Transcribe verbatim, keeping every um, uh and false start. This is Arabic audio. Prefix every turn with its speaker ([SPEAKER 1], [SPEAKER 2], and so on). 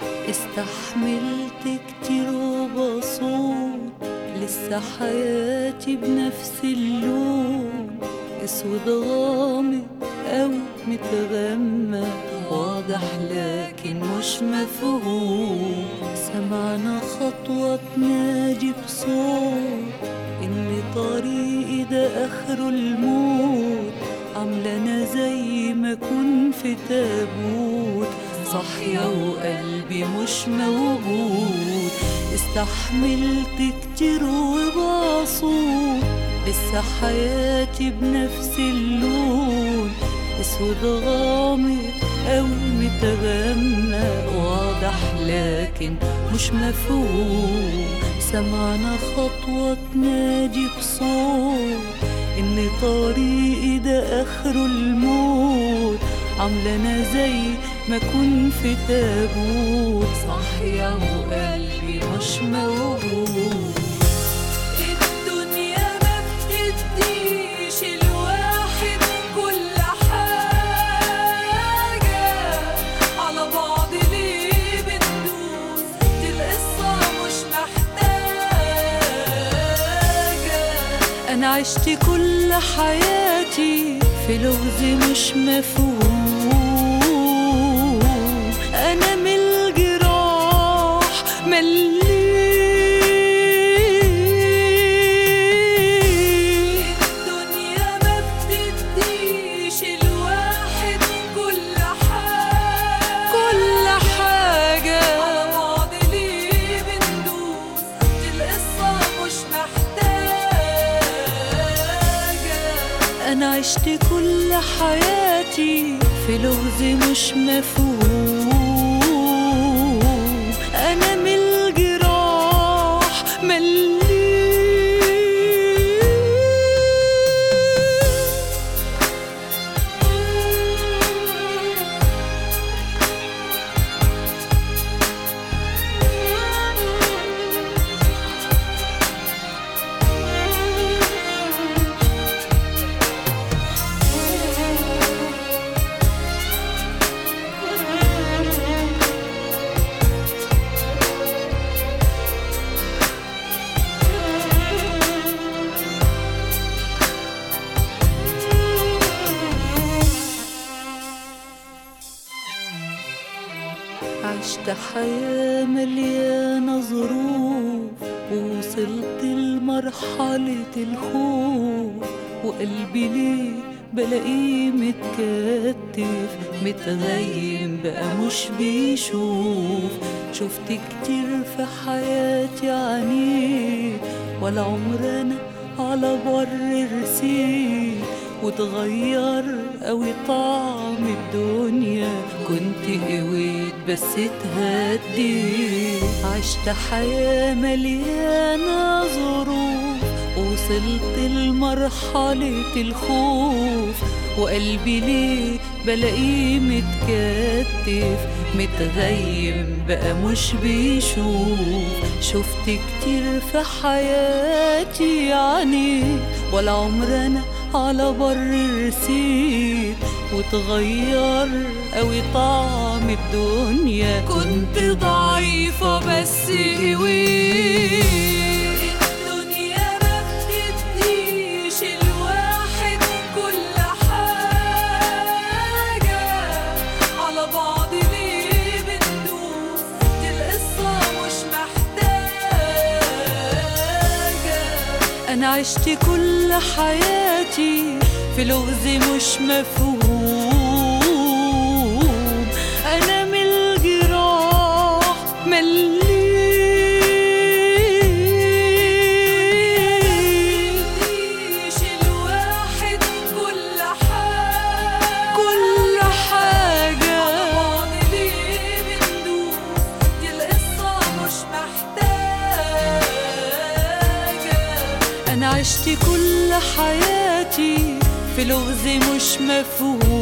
[SPEAKER 1] استحملت كتير وبصوت، لسه حياتي بنفس اللون، اسود غامق أو متغمق واضح لكن مش مفهوم. سمعنا خطوة تنادي بصوت إن طريقي ده آخره الموت، عاملة زي ما أكون في تابوت، صاحية وقلبي مش موجود. استحملت كتير وبصوت، لسه حياتي بنفس اللون، اسود غامق أو متغمق واضح لكن مش مفهوم. سمعنا خطوة تنادي بصوت إن طريقي ده آخره الموت، عاملة زي ما أكون في تابوت، صاحية وقلبي مش موجود. الدنيا ما بتديش الواحد كل حاجة، على بعض ليه بندوس دي القصة مش محتاجة. أنا عشت كل حياتي في لغز مش مفهوم، أنا من الجراح مليت. الدنيا ما بتديش الواحد كل حاجة، كل حاجة على بعض ليه بندوس دي القصة مش محتاجة. أنا عشت كل حياتي في لغز مش مفهوم، أنا من الجراح مليت. عشت حياة مليانة ظروف، ووصلت لمرحلة الخوف، وقلبي ليه بلاقيه متكتف متغيم بقى مش بيشوف. شفت كتير في حياتي عنيد، ولا عمر أنا على بر رسيت، وتغير قوي طعم الدنيا، كنت قويت بس اتهديت. عشت حياة مليانة ظروف، وصلت لمرحلة الخوف، وقلبي ليه بلاقيه متكتف متغيم بقى مش بيشوف. شفت كتير في حياتي عنيد، ولا عمر أنا على بر رسيت، وتغير قوي طعم الدنيا، كنت ضعيفة بس قويت. الدنيا ما بتديش الواحد كل حاجة، على بعض ليه بندوس دي القصة مش محتاجة. أنا عشت كل حياتي في لغز مش مفهوم، أنا من الجراح مليت. مديش الواحد كل حاجة، كل حاجة على بعض ليه بندوس دي القصة مش محتاجة. أنا عشت كل حياتي في لغز مش مفهوم،